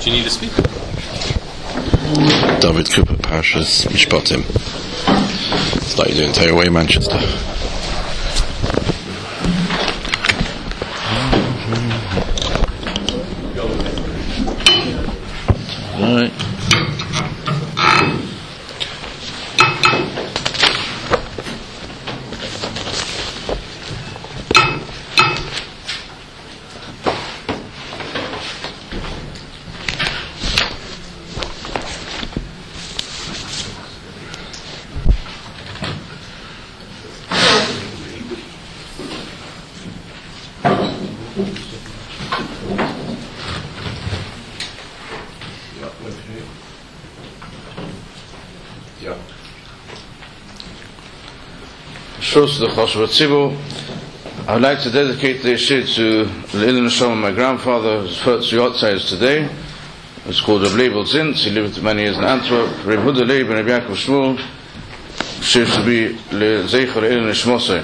Do you need to speak? David Cooper, Parshas Mishpatim. It's like you do in Tearaway, Manchester. Right. I would like to dedicate the shir to L'Ilin Neshama, my grandfather, whose first Yotzai is today. It's called Rav Leibel Zintz. He lived many years in Antwerp. Rav Huda Leib and Rav Yaakov Shmuel. Shir to be L'Zeicher L'Ilin Neshmosei.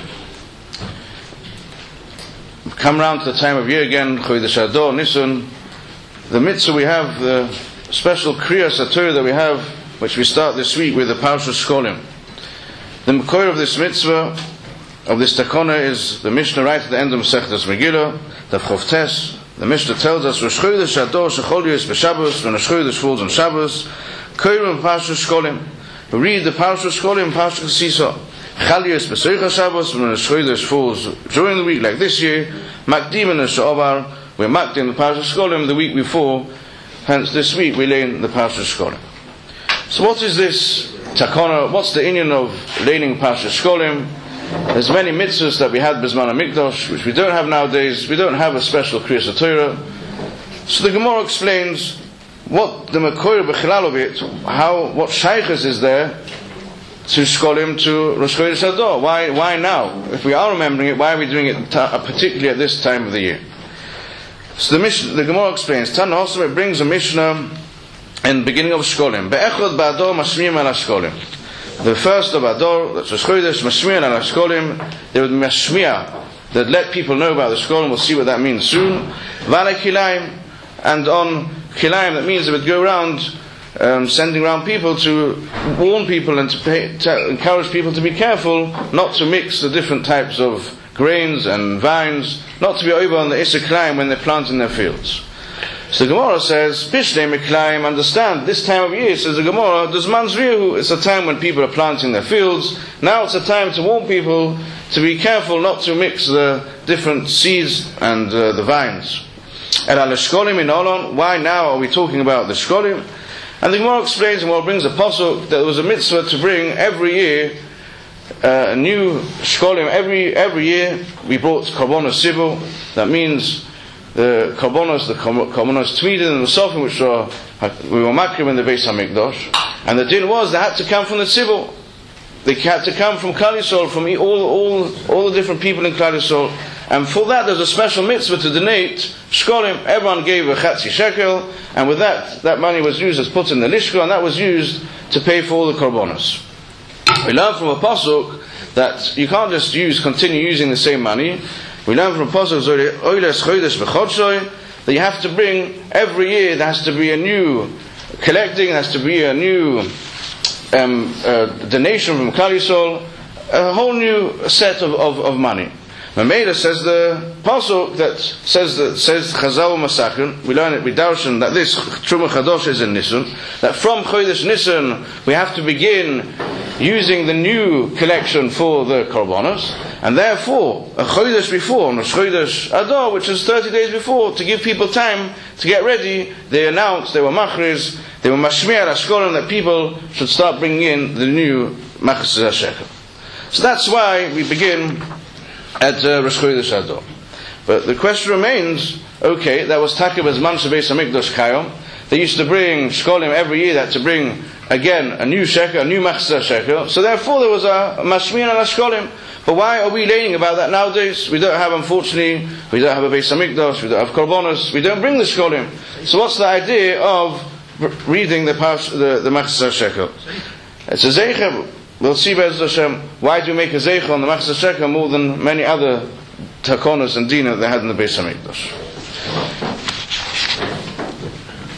We've come round to the time of year again, Chodesh Adar, Nisan. The mitzvah we have, the special Kriyas HaTorah that we have, which we start this week with the Parshas Shkolim. The Mekor of this mitzvah, of this takona, is the Mishnah right at the end of Masechtas Megillah, the Chovtes. The Mishnah tells us, Rosh Chodesh Adar shechol yos b'Shabbos, when Rosh Chodesh falls on Shabbos, Korim Parshas Shkolim. We read the Parshas Shkolim, Parshas Sisa. Chal yos b'Soicha Shabbos, when Rosh Chodesh falls during the week, like this year, Makdim and Sha'avar, we're Makdim the Parshas Shkolim the week before, hence this week we learn the Parshas Shkolim. So what is this takona? What's the inyan of learning Parshas Shkolim? There's many mitzvahs that we had B'zman HaMikdash, which we don't have nowadays. We don't have a special Kriyas HaTorah. So the Gemara explains what the Mekor B'chilal of it, what shaykhs is there to Shkolim, to Rosh Chodesh Adar. Why now? If we are remembering it, why are we doing it particularly at this time of the year? So the Gemara explains, Tana Hosam, it brings a Mishnah in the beginning of Shkolim. Be'echod ba'ador mashmiyim ala Shkolim. The first of Adar, that's Rosh Chodesh, mashmiyim ala Shkolim, they would mashmiyah, that let people know about the Shkolim. We'll see what that means soon. V'ala kilayim, and on kilayim, that means they would go around sending around people to warn people and to encourage people to be careful not to mix the different types of grains and vines, not to be over on the Issa Kilayim when they're planting their fields. So the Gemara says, Bishnei Miklayim, understand, this time of year, says the Gemara, does Manzrihu, it's a time when people are planting their fields. Now it's a time to warn people to be careful not to mix the different seeds and the vines. And al-Shkolim in Olon, why now are we talking about the Shkolim? And the Gemara explains, and brings a pasuk, that there was a mitzvah to bring every year a new Shkolim. Every year we brought Karbonos Sibul, that means the Karbonos Tweedin and the Sofim, which we were makrim in the Beis HaMikdash, and the din was they had to come from the Tzibur. They had to come from Klal Yisrael, from all the different people in Klal Yisrael, and for that there's a special mitzvah to donate Shkolim. Everyone gave a chatzi shekel, and with that money was used as put in the lishka, and that was used to pay for all the Karbonos. We learn from a pasuk that you can't just continue using the same money. We learn from a pasuk that you have to bring every year. There has to be a new collecting. There has to be a new donation from Klal Yisrael, a whole new set of money. Mamela says the pasuk that says Chazal Masachin. We learn it. We darshan that this Truma Chadosh is in Nisan. That from Chodesh Nisan we have to begin using the new collection for the Karbonos, and therefore a Chodesh before, on Rosh Chodesh Adar, which is 30 days before, to give people time to get ready, they announced, they were machriz, they were mashmiya Ashkolim, that people should start bringing in the new Machzis HaShekel. So that's why we begin at Rosh Chodesh Adar. But the question remains, okay, that was Takib as Man Beis HaMikdash Kayom. They used to bring Shkolim every year, that to bring again a new shekel, a new Machzis HaShekel. So therefore there was a mashmiya ala Shkolim. But why are we learning about that nowadays? We don't have, unfortunately, we don't have a Beis HaMikdash, we don't have Karbonos, we don't bring the Shkolim. So what's the idea of reading the Machzis HaShekel? It's a Zeicher. We'll see Be'ez Hashem, why do we make a Zeicher on the Machzis HaShekel more than many other Takonos and Dina that they had in the Beis HaMikdash?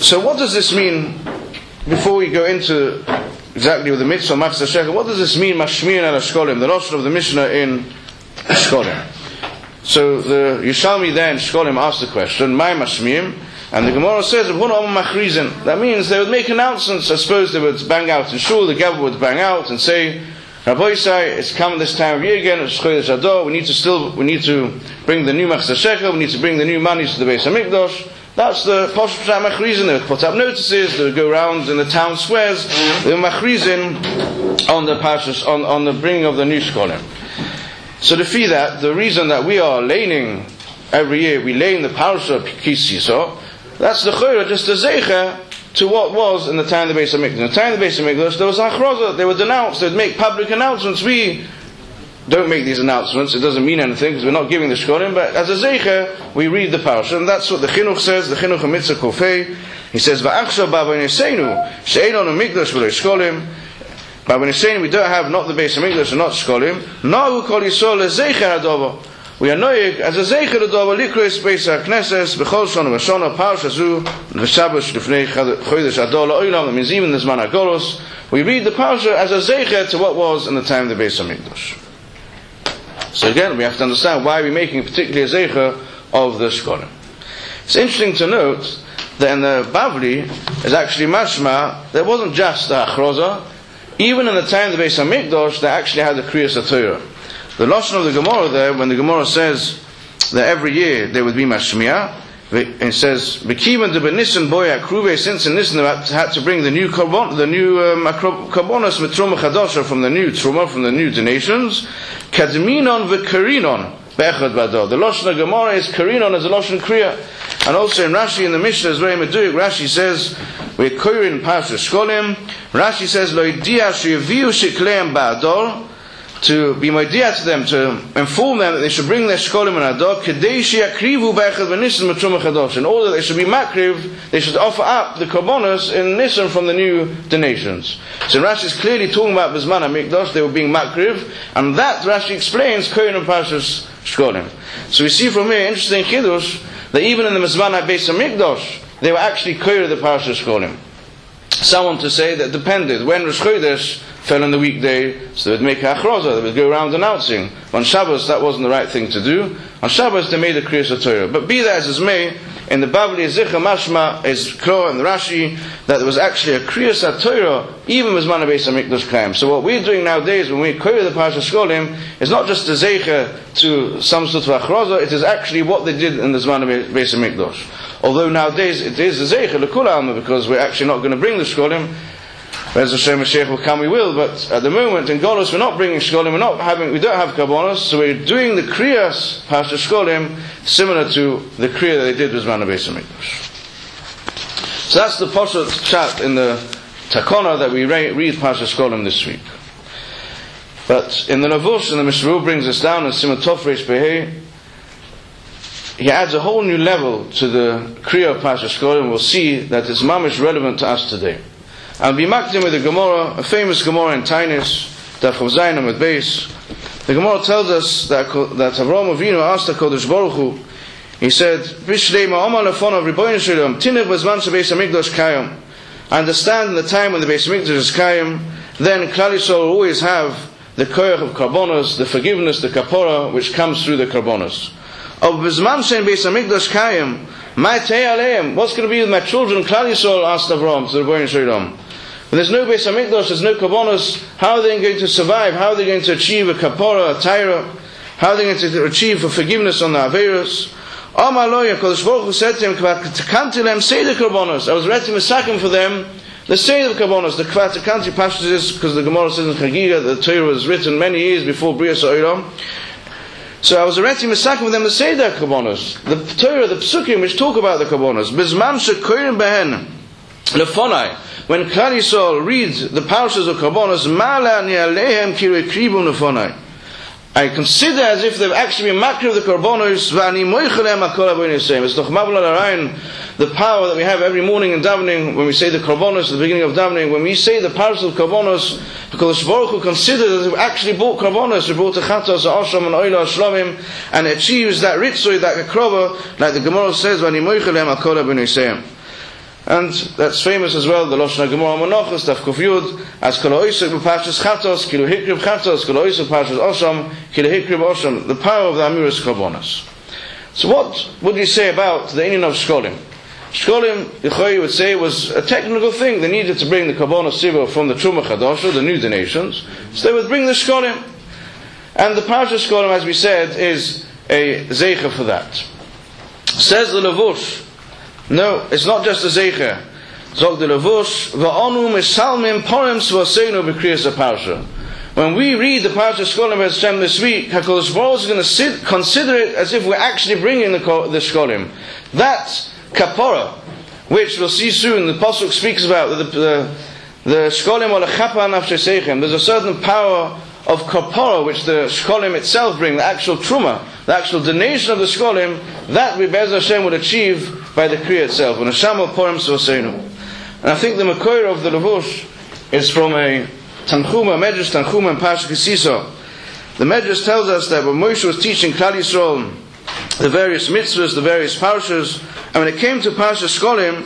So what does this mean, before we go into exactly with the mitzvah, Machzor Shekel, what does this mean, Mashmirin al Shkolim, the lashon of the Mishnah in Shkolim? So the Yerushalmi there in Shkolim asked the question, "My Mashmirim," and the Gemara says, that means they would make announcements. I suppose they would bang out in shul, the Gabba would bang out and say, Rabbi Yisai, it's come this time of year again, it's Chodesh Adar, we need to bring the new Machzor Shekel, we need to bring the new monies to the Beis HaMikdash. That's the Posh Pshat Machrizin. They would put up notices, they would go around in the town squares, they would Machrizin on the Pashas, on the bringing of the new Shkolim. So to feed that, the reason that we are laning every year, we lane the Parasha Kis Yisro, that's the Chorah, just a Zeicha to what was in the time of the Beis HaMikdash. In the time of the Beis HaMikdash, there was Achroza, they would announce, they would make public announcements. We don't make these announcements, it doesn't mean anything because we're not giving the Shkolim, but as a Zeicha, we read the Parasha, and that's what the Chinuch says, the Chinuch HaMitzvah Kofei. He says, Va'achshav b'avoneseinu, she'ein onu mikdash v'lo Shkolim. But when he's saying we don't have not the Beis HaMikdash and not Shkolim, Nahu Kol Yisrael leZeicher Hadover. We are noyig as a Zeicher Hadover likros Beis HaKnesses b'chol shana v'shana Parasha zu v'shabbos lifnei Chodesh Adar la'olam. That means even the Zman HaGolos, we read the Parasha as a Zeicher to what was in the time of the Beis HaMikdash. So again, we have to understand why we're making particularly a Zeicher of the Shkolim. It's interesting to note that in the Bavli is actually mashma, there wasn't just the Achroza. Even in the time of the Beis HaMikdash, they actually had the Kriyas HaTorah. The lashon of the Gemara there, when the Gemara says that every year there would be Mashmiah, it says, "B'kivan de b'Nisan boya kruve." Since in Nisan they had to bring the new karbonos mitruma chadasha from the new truma, from the new donations. Kadminon v'karinon be'echad bador. The lashon of Gemara is karinon as a lashon kriya, and also in Rashi in the Mishnah is very meduyik. Rashi says, we're korin Parashat Shkolim. Rashi says, "Lo idia sheyaviu shekleim ba'ador," to be moidia to them, to inform them that they should bring their Shkolim and Ador, kedei sheyakrivu b'echad v'Nisan mitruma chadash. In order that they should be makriv, they should offer up the karbonos in Nisan from the new donations. So Rashi is clearly talking about Bizman HaMikdash, they were being makriv, and that Rashi explains korin Parashat Shkolim. So we see from here, interesting chiddush, that even in the Mizman HaBeis HaMikdash, they were actually koyr the Parashat Shkolim. Someone to say that depended when Rosh Chodesh fell on the weekday, so they would make a achroza, they would go around announcing. On Shabbos that wasn't the right thing to do. On Shabbos they made a Kriyas HaTorah. But be that as it may, in the Bavli Zicha Mashma is clear in the Rashi that there was actually a Kriyas HaTorah even with Zman HaBeis HaMikdash Kaim. So what we're doing nowadays when we koyr the Parashat Shkolim is not just a zeicha to some sort of achroza, it is actually what they did in the Zman HaBeis HaMikdash. Although nowadays it is a zeicha l'kulam, because we're actually not going to bring the Shkolim. As Hashem Mashiach will come, we will. But at the moment in Golos we're not bringing Shkolim, we don't have karbonos, so we're doing the Kriyas Parashat Shkolim similar to the Kriya that they did with Zman HaBeis HaMikdash. So that's the Poshat Pshat in the Takona that we read Parashat Shkolim this week. But in the Navush, and the Mishru brings us down in Siman Tov Reish Behei, he adds a whole new level to the Kriya of Parashat Shkolim. We'll see that it's mamish relevant to us today. I'll be makdim with the Gemara, a famous Gemara in Tainis, Daf Chav Zayin Amud Beis. The Gemara tells us that Avraham Avinu asked the Kodesh Baruch Hu, he said, "Bishlei ma'amar lefonav Ribono Shel Olam, tinech b'zman shebeis HaMikdash kayam." I understand in the time when the Beis HaMikdash is kayam, then Klal Yisrael will always have the koyach of karbonos, the forgiveness, the kapora, which comes through the karbonos. Of b'zman shein Beis HaMikdash kayam, my tei aleim, what's going to be with my children? Klal Yisrael asked Avraham to the Ribono Shel Olam. When there's no Beis HaMikdash, there's no karbonos, how are they going to survive? How are they going to achieve a kapora, a taira? How are they going to achieve a forgiveness on the averos? Amar lo, HaKadosh Baruch Hu said to him, "Kvatekanti lehem seder karbonos." I was ready to misakim for them the seder karbonos. The Kvatekanti passages, because the Gemara says in Chagiga that the Torah was written many years before Brias HaOlam. So I was ready to misakim for them the seder karbonos, the Torah, the Psukim which talk about the karbonos. Bizman shekoyrim behen lefonai. When Klal Yisrael reads the parashas of karbonos, Ma'ala ani alehem ki rekribu lefonai, I consider as if they've actually been makriv the karbonos, v'ani moichelem hakol avonosem. It's doch mavla l'arayin, the power that we have every morning in davening, when we say the karbonos at the beginning of davening, when we say the parashas of karbonos, because Baruch Hu considers that they've actually brought karbonos, they brought a chatos, a ashram, and oila, shlamim, and achieves that ritzui, that akrova, like the Gemara says, v'ani moichelem hakol avonosem. And that's famous as well, the Lashon HaGemara Menachos, Daf Kuf Yud, as Kol Ha'osek b'Parshas Chatos, Kilu Hikrib Chatos, Kol Ha'osek b'Parshas Osham, Kilu Hikrib Osham, the power of the Amiras Karbonos. So what would you say about the inyan of Shkolim? Shkolim, Yechoy would say, was a technical thing. They needed to bring the Karbonos Sivo from the Truma Chadasha, the new donations, so they would bring the Shkolim. And the Parshas Shkolim, as we said, is a Zeicha for that. Says the Levush, no, it's not just a Zeicha. Zog the Levush, Va'onu Misalmim Porim Svasenu B'Kriyas HaParsha. When we read the Parshas Shkolim Hashem this week, HaKadosh Baruch is going to consider it as if we're actually bringing the Shkolim. That Kapora, which we'll see soon, the Pasuk speaks about, the Shkolim or the Chapa Nafshe Seichem. There's a certain power of Kapora which the Shkolim itself bring, the actual Truma, the actual donation of the Shkolim, that we Be'ez Hashem would achieve by the Kriya itself. And Hashem Porim Svasenu. And I think the Makor of the Levush is from a Tanchuma, Medrash Tanchuma and Parsha Kisisa. The Medrash tells us that when Moshe was teaching Klal Yisrael the various mitzvahs, the various parshas, and when it came to Parsha Shkolim,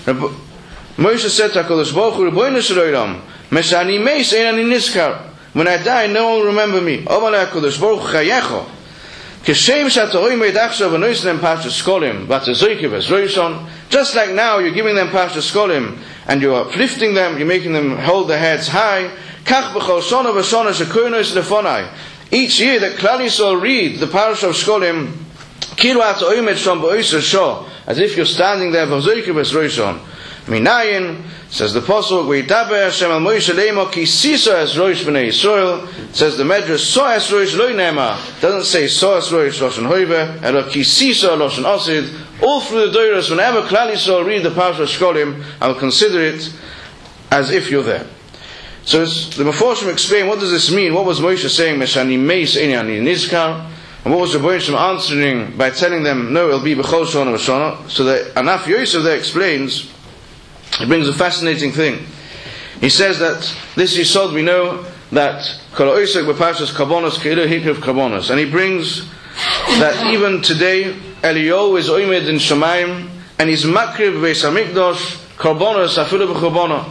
Moshe said to HaKadosh Baruch Hu, Rebbeinu Shel Olam, Meshani Meis Ein Ani Nizkar. When I die, no one will remember me. Omalei HaKadosh Baruch Hu Chayecho. Kishem Shata Oimed Achshav Anois Them Parsha Shkolim, V'Tazoykev Es Roishon. Just like now, you're giving them Parsha Shkolim, and you're uplifting them, you're making them hold their heads high. Kach B'chol Shona V'Shona Shekoynos Lefonai. Each year that Klal Yisrael read the Parsha of Shkolim, Kilu Ata Oimed Shom B'Oiser Shah, as if you're standing there, V'Tazoykev Es Roishon. Minayin, says the Apostle, V'Yidaber Hashem al Moshe Leimo Ki Sisa Es Roish B'nei Yisrael. Says the Medrash, So Es Roish Lo Nema. Doesn't say So Es Roish Loshen Hoive, Elo Ki Sisa Loshen Osid. All through the Doros, whenever Klal Yisrael read the Parsha of Shkolim, I will consider it as if you're there. So the Meforshim explain, what does this mean? What was Moshe saying? Meshani Meis Ein Ani Nizkar. And what was the Rebbeinu answering by telling them, no, it'll be B'chol Shona V'Shona. So that Anaf Yosef there explains, he brings a fascinating thing. He says that this Yisod, we know that Kol Ha'osek b'Parshas Karbonos Kilu Hikrib Karbonos. And he brings that even today, Eliyahu is Oimed in Shemaim, and he's Makriv Beis HaMikdash, Karbonos Afilu B'Karbono.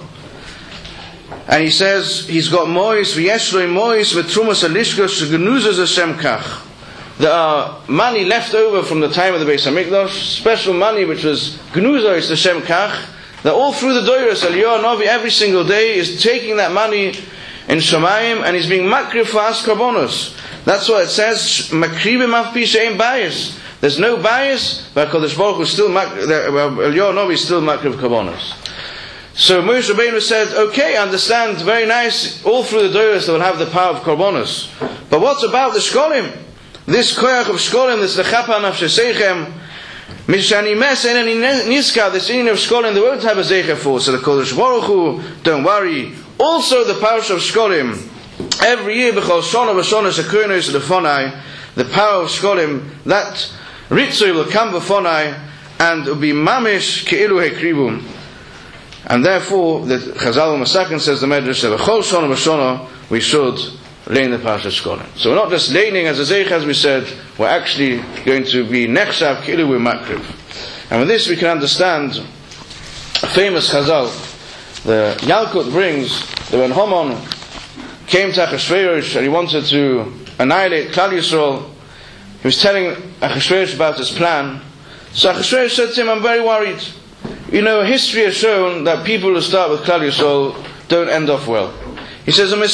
And he says, he's got Mois, V'yeshloi Mois, V'trumas Alishkosh, Genuzas Hashem Kach. There are money left over from the time of the Beis HaMikdash, special money which was Genuzas Hashem Kach, that all through the Doros, Eliyahu Novi every single day is taking that money in Shemayim and he's being Makriv for As Karbonos. That's why it says, Makribim Avpi She'en Bias. There's no bias, but Kodesh Baruch Hu is still Eliyahu Novi is still Makriv Karbonos. So Moshe Rabbeinu said, okay, I understand, very nice, all through the Doros they will have the power of Karbonos. But what about the Shkolim? This Koyach of Shkolim, this Lechapa Nafshe Seichem, Mishani Mes Ein Ani Nizkar, this inyan of Shkolim, they won't have a Zeicha for. So the Kodesh Baruch Hu, don't worry. Also the Parsha of Shkolim, every year, B'chol Shona V'Shona Shekoynos Lefonai, the power of Shkolim, that Ritzui will come V'Fonai, and will be Mamish Ke'ilu Hekribum. And therefore, the Chazal Masakin says, the Medrash, that B'chol Shona V'Shona, we should learn the Parsha Shkolim. So we're not just learning as a Zeich, as we said, we're actually going to be Nechshav Kilu with Makriv. And with this we can understand a famous Chazal. The Yalkut brings that when Haman came to Achashverosh and he wanted to annihilate Klal Yisrael, he was telling Achashverosh about his plan. So Achashverosh said to him, I'm very worried. You know, history has shown that people who start with Klal Yisrael don't end off well. He says, maybe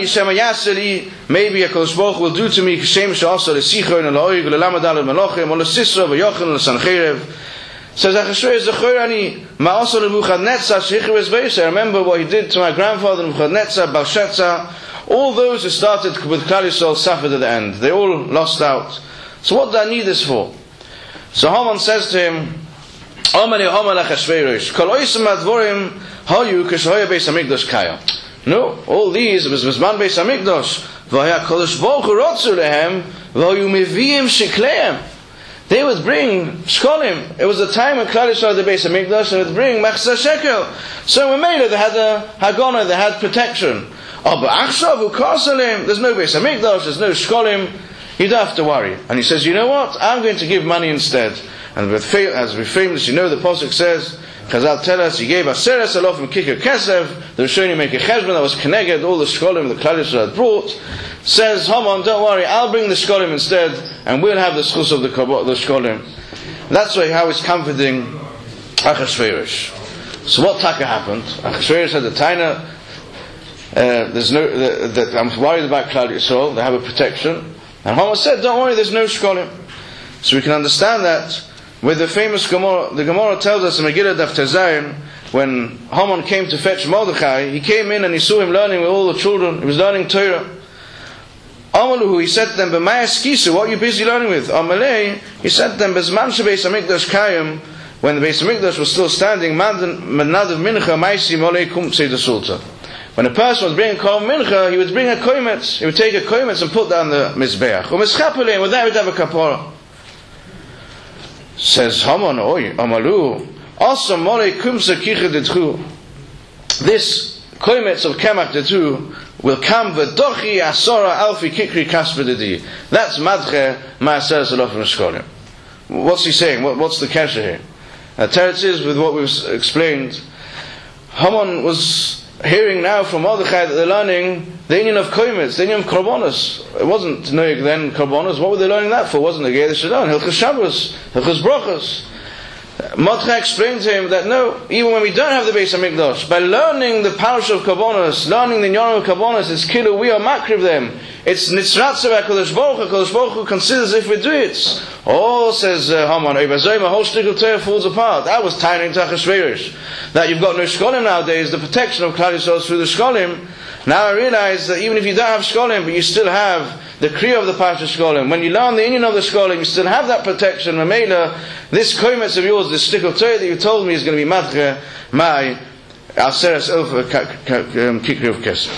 HaKadosh Baruch Hu will do to me Kishem Sha'asa L'Sichon L'Oig L'Lamad Al Melochem L'Sisra V'Yochen L'Sancherev. Says Achashverosh Zechorani Ma'asa L'Nebuchadnezzar Shechiris Beis. I remember what he did to my grandfather Nebuchadnezzar, Belshazzar. All those who started with Klal Yisrael suffered at the end. They all lost out. So what do I need this for? So Haman says to him, Omani Haman Achashverosh Kol Oisem Advorim Hayu K'Shoya Beis HaMikdash Kaya. No, all these was Mizman Beis HaMikdash. V'haya Kodesh Baruch Hu rotzu lehem, v'hayu meviim shikleim. They would bring Shkolim. It was the time when Klal Yisrael had the Beis HaMikdash, and would bring Machzah Shekel. So when Mela, they had a Hagana, they had protection. Oh, but Achshav Ukasalim, there's no Beis HaMikdash, there's no Shkolim. You don't have to worry. And he says, you know what? I'm going to give money instead. And as we famously know, the Pasuk says, Chazal tell us he gave Aseres Alofim Kikar Kesef. The Rishonim make a cheshbon that was connected all the Shkolim the Klal Yisrael had brought. Says Haman, don't worry, I'll bring the Shkolim instead, and we'll have the schus of the Shkolim. That's how he's comforting Achashverosh. So what taka happened? Achashverosh had the taina. I'm worried about Klal Yisrael. They have a protection, and Haman said, "Don't worry, there's no Shkolim." So we can understand that with the famous Gemara. The Gemara tells us in Megillah Daf Tezayin, when Haman came to fetch Mordechai, he came in and he saw him learning with all the children. He was learning Torah. Amaluhu, he said to them, "B'mayas kisu, what are you busy learning with?" Amalei, he said to them, "Bezman shebeis hamikdash kayim." When the Beis Hamikdash was still standing, Nadav mincha ma'isi molei kumtzei desulta. When a person was bringing Kol Mincha, he would bring a koimetz. He would take a koimetz and put down the mizbeach. With that he would have a kapara. Says Haman, Oy, Amalu, also molei kumsa kicha detchu. This koimetz of kemach detchu will come v'dochi asora alfi kikri kasvedidi. That's madche ma'aser zalofim shkolim. What's he saying? What's the kasha here? Teretz is with what we've explained. Haman was hearing now from Mordechai that they're learning the union of koimetz, the union of korbanos. It wasn't noig then korbanos. What were they learning that for? It wasn't the Gei Shadon, Hilchos Shabbos, Hilchos Brachos. Mordechai explained to him that no, even when we don't have the Beis Hamikdash, by learning the parish of korbanos, learning the union of korbanos, it's kilo, we are makriv them. It's nitzratzav HaKadosh Baruch Hu. HaKadosh Baruch Hu considers if we do it. Oh, says Haman, my whole shtickle Torah falls apart. That was tying to Achashverosh. That you've got no Shkolim nowadays, the protection of Klal Yisrael through the Shkolim. Now I realize that even if you don't have Shkolim, but you still have the Kriya of the Parsha Shkolim. When you learn the union of the Shkolim, you still have that protection. Mamela, this koimetz of yours, this shtickle Torah that you told me is going to be madche, my Aseres Elfa Kikri of Kesef.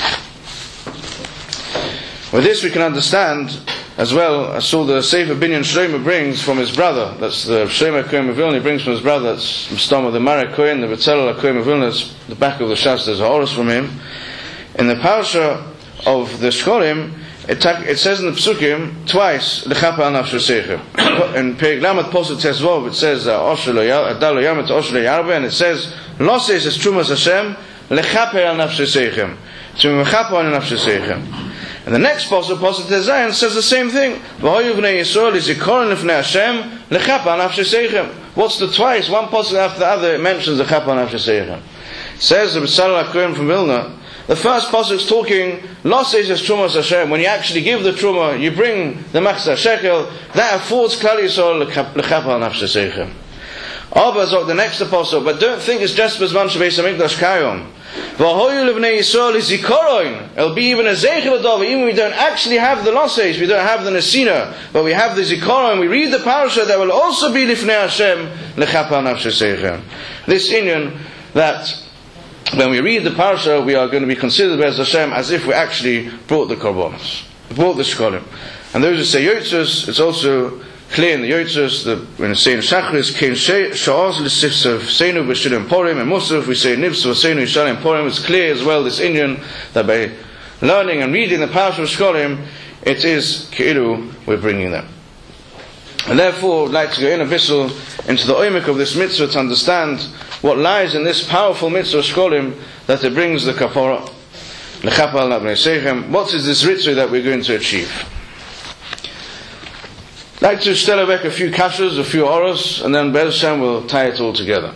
With this we can understand as well. I saw the Sefer Binyan Shlomo brings from his brother. That's the Shlomo Kohen of Vilna. He brings from his brother. That's Mstama the Marek Kohen, the Betzalel Kohen of Vilna. It's the back of the Shas. There's a horus from him. In the parasha of the Shkolim, it says in the Psukim twice L'chapa al nafshosechem. In Perek Lamed Posuk Tesvov it says Osher lo yamet Osher lo yarbe, and it says Lo says es Trumas Hashem L'chapa al nafshosechem. L'chapa al nafshosechem. And the next Posuk Tezayin, says the same thing. V'hoyu b'nei Yisrael izikoron lifnei Hashem L'chapa al nafshosechem. What's the twice? One Posuk after the other it mentions L'chapa al nafshosechem. Says the Betzalel HaKohen from Vilna. The first pasuk is talking, Lo says es Trumas Hashem. When you actually give the Truma, you bring the Machzah Shekel, that affords Klal Yisrael l'chapa al nafshosechem. Abba zok the next apostle, but don't think it's just Bezman shebeis hamikdash kayom. V'hoyu levnei Yisrael izikoroin. It'll be even a zeichel adov. Even we don't actually have the losses, we don't have the nesina, but we have the zikoroin. We read the parasha that will also be lifnei Hashem l'chapa al nafshosechem. This inyan that when we read the parasha, we are going to be considered as Hashem as if we actually brought the korbanos, brought the shkolim. And those who say yotzos, it's also clear in the yotzos that when it's saying shachris, kein sha'oz l'sifsav seinu b'shilim porim, and musaf we say nivsav seinu yishalim porim. It's clear as well this Indian that by learning and reading the parasha of shkolim, it is keilu we're bringing them. And therefore, I'd like to go in a bissel into the oimik of this mitzvah to understand what lies in this powerful mitzvah shkolim that it brings the kapara. L'chapa al nafshosechem. What is this ritual that we're going to achieve? I'd like to stell back a few kashas, a few oros, and then Be'ez Hashem will tie it all together.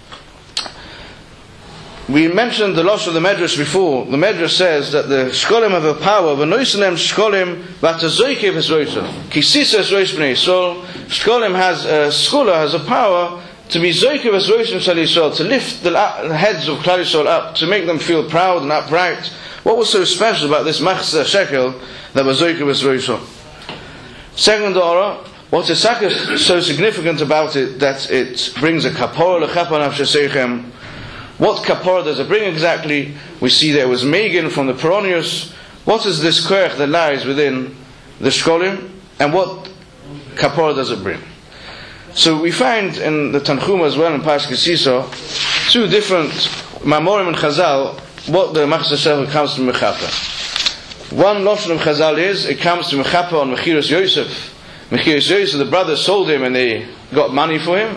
We mentioned the loss of the Medrash before. The Medrash says that the shkolim have a power. V'noisenem shkolim v'atazoikev esroitzah. Kisisa esroish b'nei Yisrael. Shkolim has a skula, has a power to be zoikev esroishim shal Yisrael, to lift the heads of Klal Yisrael up, to make them feel proud and upright. What was so special about this Machzah Shekel that was zoikev esroishim? Second orah, what is so significant about it that it brings a kapora l'chapa nafshosechem? What kapara does it bring exactly? We see there was Megan from the Peronius. What is this koach that lies within the shkolim, and what kapara does it bring? So we find in the Tanchuma as well in Parshas Kisisa two different Mamorim and Chazal what the Machzah Shekel comes to Mechapa. One notion of Chazal is it comes to Mechapa on Mechiras Yosef. Mechiras Yosef, the brothers sold him and they got money for him.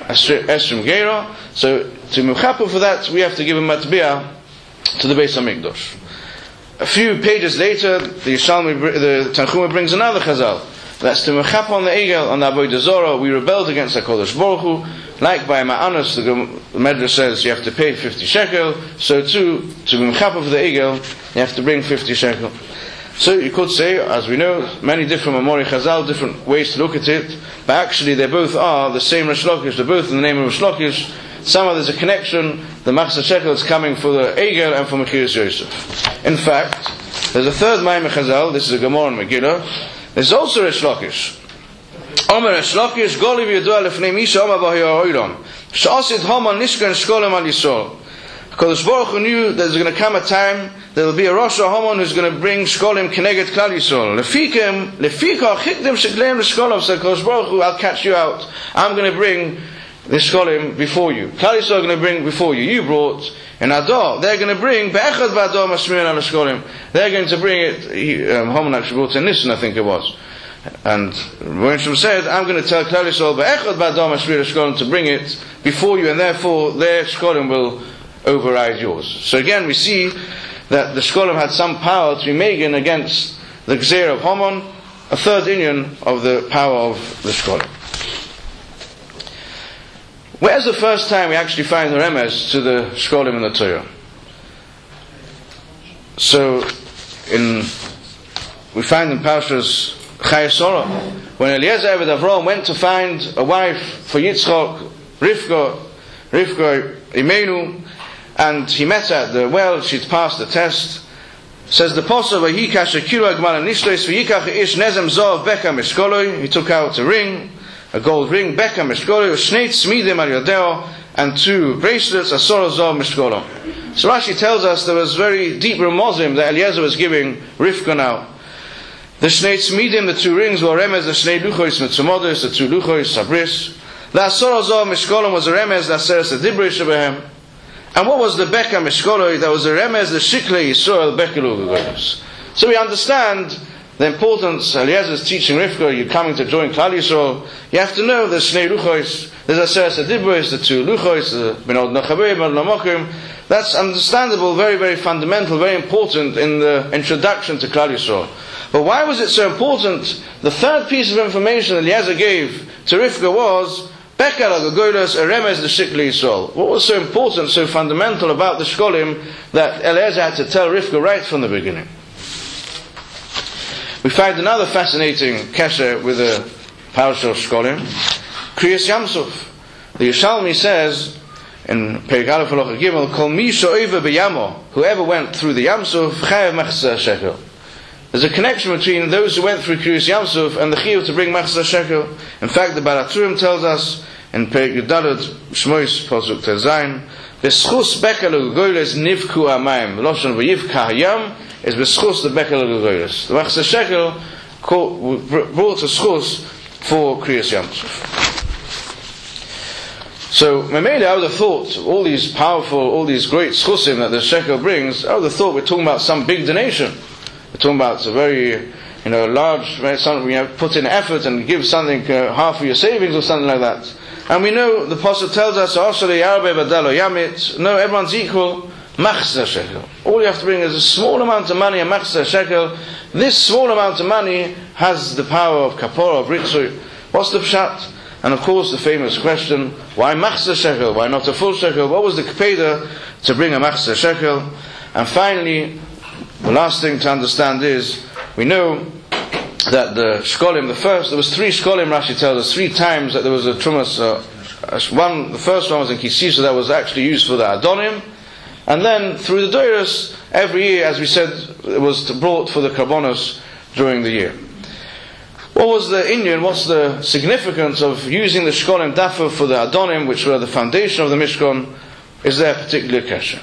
Esrim Geira. So to Mechaper for that, we have to give a matbiah to the Beis HaMikdash. A few pages later, the Tanchuma brings another Chazal. That's to Mechaper on the Egel, on the Avodah Zorah. We rebelled against HaKadosh Baruch Hu. Like by Ma'anos, the Medrash says you have to pay 50 shekel. So too, to be Mechaper for the Egel, you have to bring 50 shekel. So you could say, as we know, many different Mamori Chazal, different ways to look at it, but actually they both are the same Rish Lakish, they're both in the name of Rish Lakish. Somehow there's a connection, the Machzor Shekel is coming for the Egel and for Mechiras Yosef. In fact, there's a third Maimon Chazal, this is a Gemara and Megillah, there's also Rish Lakish. Omer Rish Lakish, Goliv Yadua Lefnei Misha Omer Bahi Ha'olam, Sha'asid Haman Nishkan Shkolem Al Yisrael. Because Baruch Hu knew there's going to come a time there will be a Rosh Haman who's going to bring Shkolim Keneged Klal Yisrael. Lefika Chikdim Shekleim L'Shkolim. So Kodesh Baruch Hu, I'll catch you out. I'm going to bring the Shkolim before you. Klal Yisrael are going to bring before you. You brought in Adar. They're going to bring Be'echad V'Adar Mashmirin Al Shkolim. They're going to bring it. Haman actually brought in Nisan, I think it was. And Rishon said, I'm going to tell Klal Yisrael Be'echad V'Adar Mashmirin Al Shkolim to bring it before you, and therefore their Shkolim will override yours. So again, we see that the Shkolim had some power to be magen against the Gzeir of Haman, a third inyan of the power of the Shkolim. Where's the first time we actually find the remez to the Shkolim in the Torah? So, we find in Parshas Chayei Sarah, when Eliezer Eved Avraham went to find a wife for Yitzchak, Rivka Imenu, and he met her at the well, she'd passed the test. Says the Pasuk, he took out a ring, a gold ring, and 2 bracelets, so Rashi tells us there was very deep remozim that Eliezer was giving Rivka now. The Shnei Tzmidim, the 2 rings, were remez, the Shnei Luchos Mitzumodos, the 2 Luchos Sabris. The Asor Azor Mishkolom was a remez, the Aseres Adibrish Abraham. And what was the Beka Mishkoloi? That was the remez, the Shiklei Yisrael Bekelu Gegolos. So we understand the importance. Eliezer is teaching Rivka, you're coming to join Klal Yisrael. You have to know the Shnei Luchos, there's Aseres Adibrish, the 2 Luchos, the Benod Nachabei, Benod Namokim. That's understandable, very, very fundamental, very important in the introduction to Klal Yisrael. But why was it so important? The third piece of information that Eliezer gave to Rivka was Bekar HaGegolos, a remez the Shiklei Yisrael. What was so important, so fundamental about the Shkolim that Eliezer had to tell Rivka right from the beginning? We find another fascinating kesher with the Parashah of Shkolim, Kriyas Yamsuf. The Yishalmi says in Perek Aleph Halacha Gimel, Kol mi she'over b'yamo, whoever went through the Yamsuf, chayav machzor shekel. There's a connection between those who went through Kriyas Yamsuf and the chiyuv to bring machzor shekel. In fact, the Baraturim tells us in Perek Yudalad Shmois Pasuk Tezayin, B'schus bekel u'goyles nivku amayim. The Lashon v'yivka hayam is b'schus the bekel u'goyles. The machzor shekel brought a schus for Kriyas Yamsuf. So, Memele, I would have thought, all these powerful, all these great schusim that the shekel brings, I would have thought we're talking about some big donation. We're talking about a very, large, something, put in effort and give something, half of your savings or something like that. And we know, the Apostle tells us, no, everyone's equal, machzor shekel. All you have to bring is a small amount of money, a machzor shekel. This small amount of money has the power of kapora, of ritzui. What's the pshat? And of course the famous question, why machzor shekel? Why not a full shekel? What was the kpeda to bring a machzor shekel? And finally, the last thing to understand is, we know that the Shkolim, there was 3 Shkolim, Rashi tells us, 3 times that there was a Trumas, the first one was in Kisisa, that was actually used for the Adonim, and then through the Doiros, every year, as we said, it was brought for the Karbonos during the year. What was the Indian, what's the significance of using the Shkolim Dafa for the Adonim, which were the foundation of the Mishkan? Is there a particular kesher?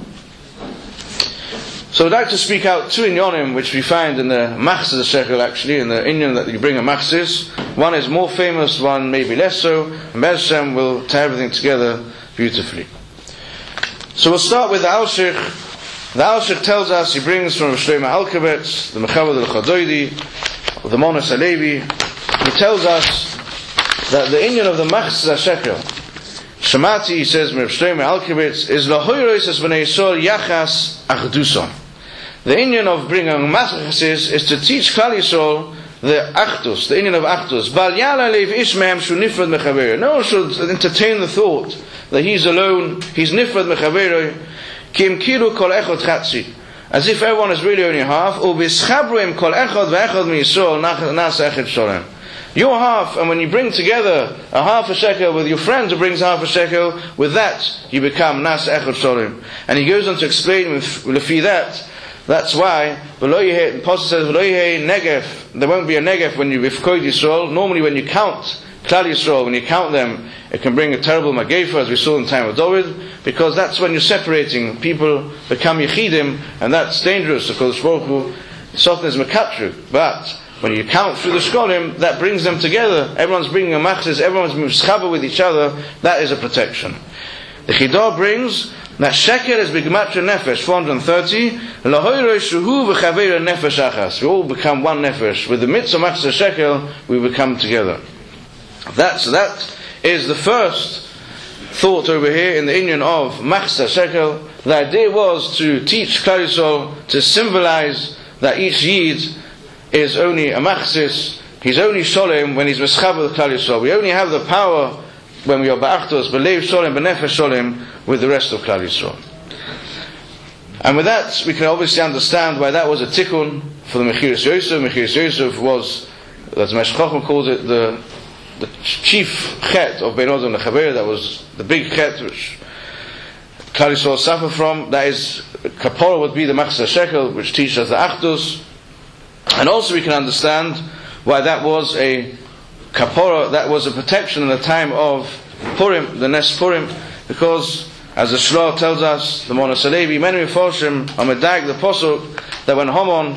So I'd like to speak out 2 inyanim which we find in the Machzor Shekel, actually, in the inyan that you bring a Machzis. One is more famous, one maybe less so, and Be'ez Hashem will tie everything together beautifully. So we'll start with the Alshich. The Alshich tells us, he brings from Shlomo Alkabetz, the Mechavod al-Chadoidi, the Monos Alevi. He tells us that the inyan of the Machzor Shekel Shemati, he says, Rav Shlomo Alkabetz, is lahoyros es b'nei Yisrael yachas achduson. The inyan of bringing machas is to teach Klal Yisrael the achdus, the inyan of achdus. Bal yala leiv ish mehem shu nifrad mechaveru. No one should entertain the thought that he's alone, he's nifrad mechaveru, ki im kiru kol echad chatzi. As if everyone is really only half. Or b'schabruim kol echad ve'echad mi Yisrael nas echad sholem. Your half, and when you bring together a half a shekel with your friend who brings half a shekel, with that you become nas echad sholem. And he goes on to explain with lefi that. That's why the Apostle says negef. There won't be a negef when you bifkoid Yisrael. Normally, when you count Klal Yisrael, when you count them, it can bring a terrible magefa, as we saw in the time of David, because that's when you're separating. People become yechidim, and that's dangerous. Because Baruch Hu softens mekatru. But when you count through the Shkolim, that brings them together. Everyone's bringing a machzis, everyone's mischaber with each other. That is a protection. The Chidah brings that shekel is b'gematria nefesh 430. Lahoyroi shuhu v'chaveira nefesh achas. We all become one nefesh. With the mitzvah machzor shekel, we become together. That is the first thought over here in the inyan of machzor shekel. The idea was to teach Klal Yisrael, to symbolize that each yid is only a machzis. He's only sholem when he's mischaber with Klal Yisrael. We only have the power when we are ba'achtos, b'leiv sholem, b'nefesh sholem, with the rest of Klal Yisrael. And with that, we can obviously understand why that was a tikkun for the Mechiras Yosef. Mechiras Yosef was, as Meshech Chochmah calls it, the chief chet of Bein Odom Lechaber. That was the big chet which Klal Yisrael suffer from. That is, kapora would be the machzor shekel, which teaches us the achdus. And also we can understand why that was a kapora, that was a protection in the time of Purim, the Nes Purim, because as the Shloah tells us, the Mona Salevi, many Meforshim on Medag the Posuk, that when Haman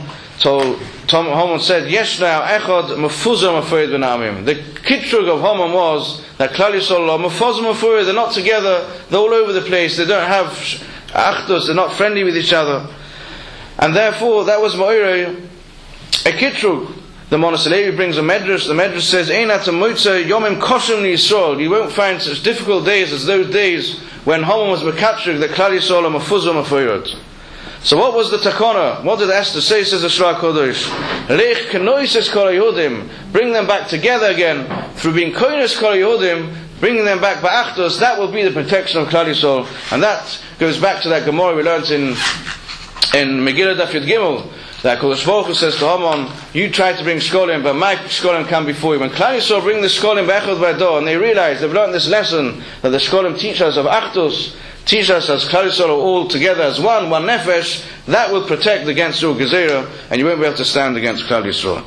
said, Yesh now echad mefuzah mefurid v'namim. The kitrug of Haman was that Klal Yisrael are mefuzah mefurid, they're not together, they're all over the place, they don't have achdus, they're not friendly with each other. And therefore, that was Ma'irei, a kitrug. The Mona Salevi brings a medrash. The medrash says, "Einat moitza yomim koshem Yisrael." You won't find such difficult days as those days when Haman was mekatrig that Klal Yisrael are mefuzah mefurid. So what was the takana? What did Esther say? Says the Shloah Kodesh, "Leich kenoises kol Yehudim." Bring them back together again through being koines kol Yehudim, bringing them back ba'achdos. That will be the protection of Klal Yisrael, and that goes back to that Gemara we learned in Megillah Daf Yud Gimel. That Kodesh Baruch Hu says to Haman, you tried to bring Shkolim, but my Shkolim come before you. When Klal Yisrael bring the Shkolim b'echad v'ador, and they realize, they've learned this lesson, that the Shkolim teach us of Achdus, teach us as Klal Yisrael are all together as one nefesh, that will protect against your Gezerah, and you won't be able to stand against Klal Yisrael.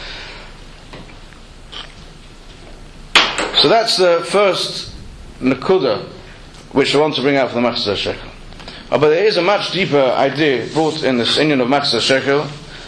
So that's the first Nakuda, which I want to bring out for the Machzor Shekel. But there is a much deeper idea brought in this inyan of Machzor Shekel,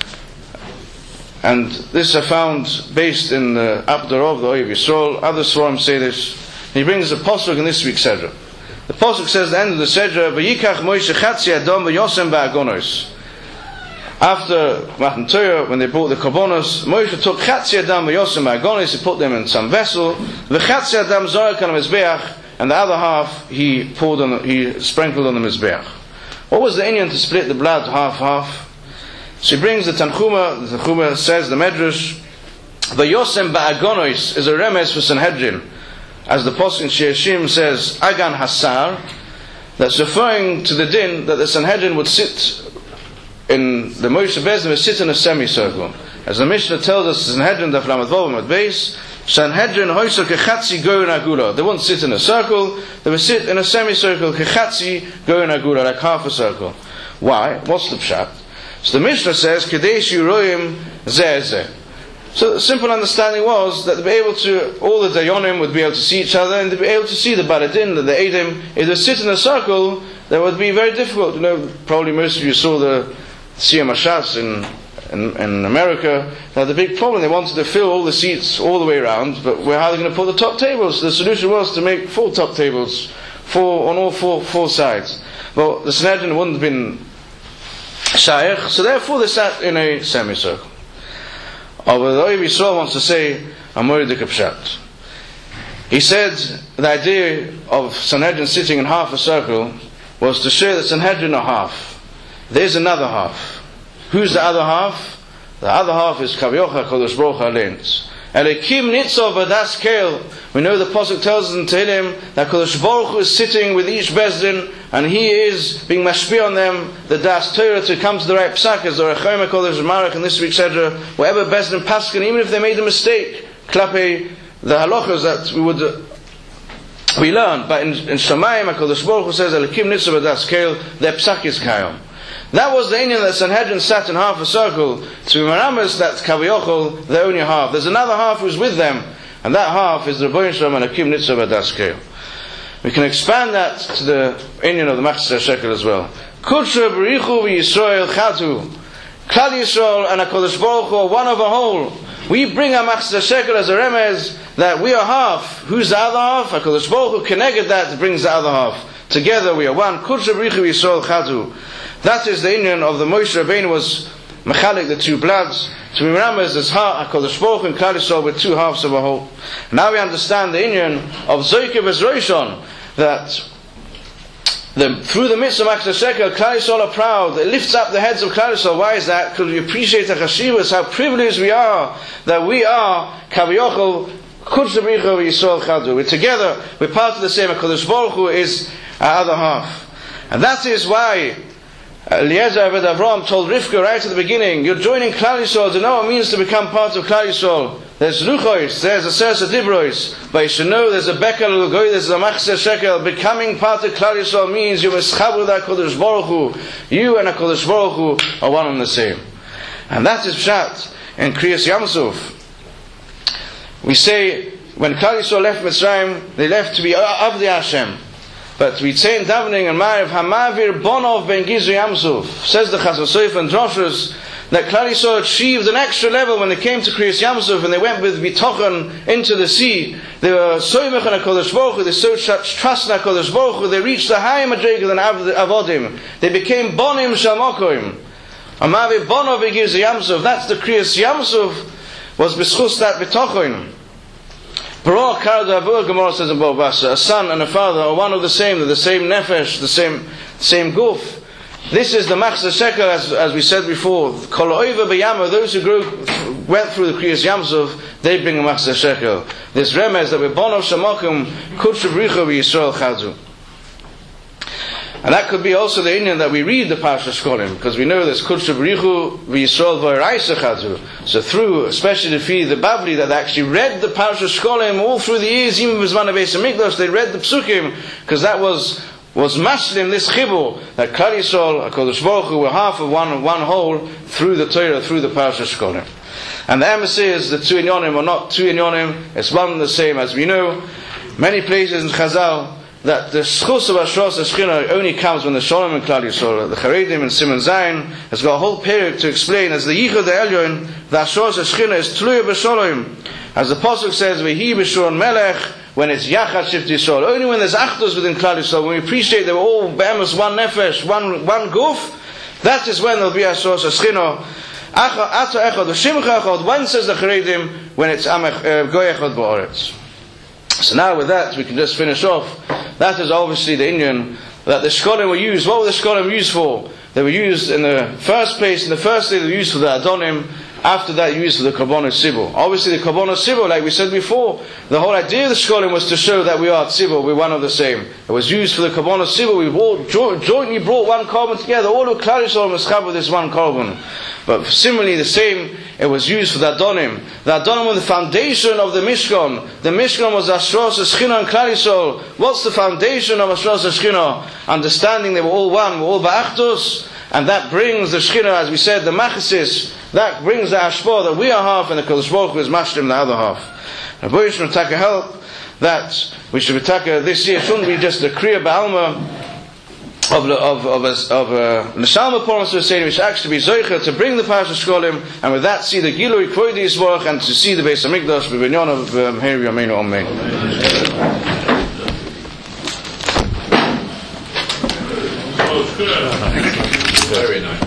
and this I found based in the Abdur of the Oyev Yisrael. Other Svarim say this. And he brings a pasuk in this week's Sedra. The pasuk says at the end of the Sedra, "Vayikach Moshe chatzi adam v'yosem ba'agonos." After Matan Torah, when they brought the korbanos, Moshe took chatzi adam v'yosem ba'agonos. He put them in some vessel. V'chatzi adam zorak on the mizbeach, and the other half he sprinkled on the mizbeach. What was the inyan to split the blood half? So he brings the Tanchuma. The Tanchuma says, the Medrash, the Yosem Ba'agonos is a remes for Sanhedrin. As the Pasuk in Shirashim says, Agan Hasar, that's referring to the din that the Sanhedrin would sit in, the Moshe Bezdin would sit in a semicircle. As the Mishnah tells us, Sanhedrin Daf Lamed Vav at base, Sanhedrin hoisa kechatzi goyin agula. They wouldn't sit in a circle, they would sit in a semicircle, kechatzi goyin agula, like half a circle. Why? What's the pshat? So the Mishnah says, Kadesh Yuroyim Zeh. So the simple understanding was that they'd be able to, all the Dayonim would be able to see each other, and they'd be able to see the Baladin, the Eidim. If they sit in a circle, that would be very difficult. You know, probably most of you saw the Siyam Hashas in America. They had a big problem. They wanted to fill all the seats all the way around, but how are they going to put the top tables? The solution was to make 4 top tables, on all four sides. Well, the Sanhedrin wouldn't have been shaykh, so therefore they sat in a semicircle. But the Oyev Yisrael wants to say a moedik pshat. He said the idea of Sanhedrin sitting in half a circle was to show that Sanhedrin are half. There's another half. Who's the other half? The other half is Kaviocha Kodesh Baruch Hu. Elikim Nitzov Badas Keil. We know the Pasuk tells us in Tehillim that Kodesh Baruch Hu is sitting with each Bezdin, and he is being mashpia on them, the Das Torah, to come to the right psak, as the Rechaim Kodesh Marach and this week, etc. Whatever Bezdin Paskin, even if they made a mistake, klape the halachas that we learned, but in Shamayim HaKadosh Baruch Hu says Elikim Nitzov Badas Keil, their psak is Kayom. That was the Indian that Sanhedrin sat in half a circle to Maramas that Kaviochel, they're only half. There's another half who's with them, and that half is the Rebbeinu Shalom and Akim Nitzov Adas Keil. We can expand that to the Indian of the Machzor Shekel as well. Kudsha B'richu v'Yisrael Chatu. Klal Yisrael and HaKadosh Baruch Hu are one of a whole. We bring our Machzor Shekel as a remez that we are half. Who's the other half? HaKadosh Baruch Hu connected that brings the other half. Together we are one. Kudsha B'richu v'Yisrael Chatu. That is the Indian of the Moshe Rabbeinu was mechalik, the two bloods. To be Ramaz as HaKadosh Baruch Hu and Klal Yisrael with two halves of a whole. Now we understand the Indian of Zoykev as Roshon, that through the midst of Machzor Shekel, Klal Yisrael are proud. It lifts up the heads of Klal Yisrael. Why is that? Because we appreciate the Chashivas, how privileged we are that we are Kaviochel Kudsha B'richu v'Yisrael Chadu. We're together. We're part of the same. HaKadosh Baruch Hu is our other half, and that is why Eliezer Aved Avram told Rivka right at the beginning, you're joining Klal Yisrael. Do you know what it means to become part of Klal Yisrael? There's Luchois, there's a Sersa Dibrois, but you should know there's a Bekel Lugoy, there's a Machzor Shekel. Becoming part of Klal Yisrael means you Meschaber with HaKadosh Baruch Hu. You and HaKadosh Baruch Hu are one and the same. And that is Pshat in Kriyas Yamsuf. We say, when Klal Yisrael left Mitzrayim, they left to be Avdei Hashem. But we say in davening and Ma'ariv, Hamavir Bonov Ben Gizri Yamsuf, says the Chazon Sofer and Droshes, that Klal Yisrael achieved an extra level when they came to Kriyas Yamsuf and they went with Bitochen into the sea. They were Soymech and HaKadosh Baruch Hu, they showed such trust in HaKadosh Baruch Hu, they reached the higher madrega than Avodim. They became Bonim Shalmokoim. Hamavir Bonov Ben Gizri Yamsuf, that's the Kriyas Yamsuf, was B'schus that Bitochen. Baruch Karad Avur, Gemara says in Bava Basra, a son and a father are one of the same, they're the same nefesh, the same guf. This is the Machzor Shekel, as we said before. Kol Oiva B'Yama, those who went through the Kriyas Yamsuf, they bring a Machzor Shekel. This remez that we're Bonov Shamokim, Kudsha B'richu v'Yisrael Chadu. And that could be also the Indian that we read the Parsha Shkolim, because we know there's Kudsha B'richu v'Yisrael v'Oraisa Chadu. So through, especially the Bavli, that they actually read the Parsha Shkolim all through the years, even B'zman Beis HaMikdash, they read the Psukim, because that was mashlim, this chibur, that Klal Yisrael, HaKadosh Baruch Hu, were half of one whole through the Torah, through the Parsha Shkolim. And the emes is the two inyonim are not two inyonim, it's one and the same. As we know, many places in Chazal, that the schus of Ashras Eshchina only comes when the Shalom and Klal Yisrael. The Charedim and Simon Zayin has got a whole period to explain, as the Yichud Elyon, the Ashras Eshchina is Tluya B'Shalom. As the Pasuk says, V'hi B'Shur Melech, when it's Yachad Shift Yisrael. Only when there's Achdus within Klal Yisrael, when we appreciate they were all Be'emes, one Nefesh, one Guf, that is when there'll be Ashras Eshchina. Ato Echad, V'Shimcha Echad, when says the Charedim, when it's Goy Echad Ba'aretz. So now with that, we can just finish off. That is obviously the Indian that the Shkolim were used. What were the Shkolim used for? They were used in the first place, in the first day they were used for the Adonim. After that, used for the Karbonos Sibur. Obviously, the Karbonos Sibur, like we said before, the whole idea of the Shkolim was to show that we are Tzibur, we're one of the same. It was used for the Karbonos Sibur. We all jointly brought one carbon together. All of Klal Yisrael must have this one carbon. But similarly, the same, it was used for the Adonim. The Adonim were the foundation of the Mishkan. The Mishkan was Ashras Eshchina and Klal Yisrael. What's the foundation of Ashras Eshchina? Understanding they were all one, we're all Ba'achdus. And that brings the Shechina, as we said, the Machasis, that brings the Ashpah, that we are half, and the Kodesh Baruch Hu is Mashlim, the other half. And Boy should take a help that we should be this year. It shouldn't be just the Kriya Ba'alma of Neshalma Pormas V'Seidim. We should actually be Zoicha to bring the Parsha Shkolim, and with that see the Gilui Kvodi Yisborach, and to see the Beis HaMikdash, B'Binyon of Heri Yameinu Amen. Very nice.